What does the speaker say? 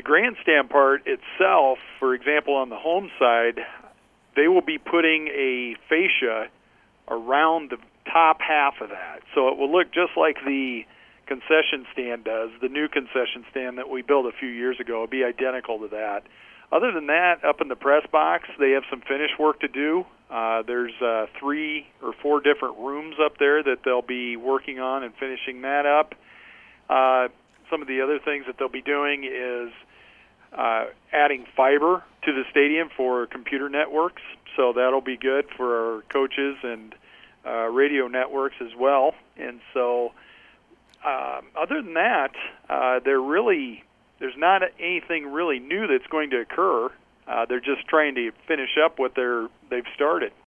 grandstand part itself, for example, on the home side, they will be putting a fascia around the top half of that. So it will look just like the concession stand does, the new concession stand that we built a few years ago. It'll be identical to that. Other than that, up in the press box, they have some finish work to do. There's 3 or 4 different rooms up there that they'll be working on and finishing that up. Some of the other things that they'll be doing is adding fiber to the stadium for computer networks, so that'll be good for our coaches and radio networks as well. And so other than that, there's not anything really new that's going to occur. They're just trying to finish up what they've started.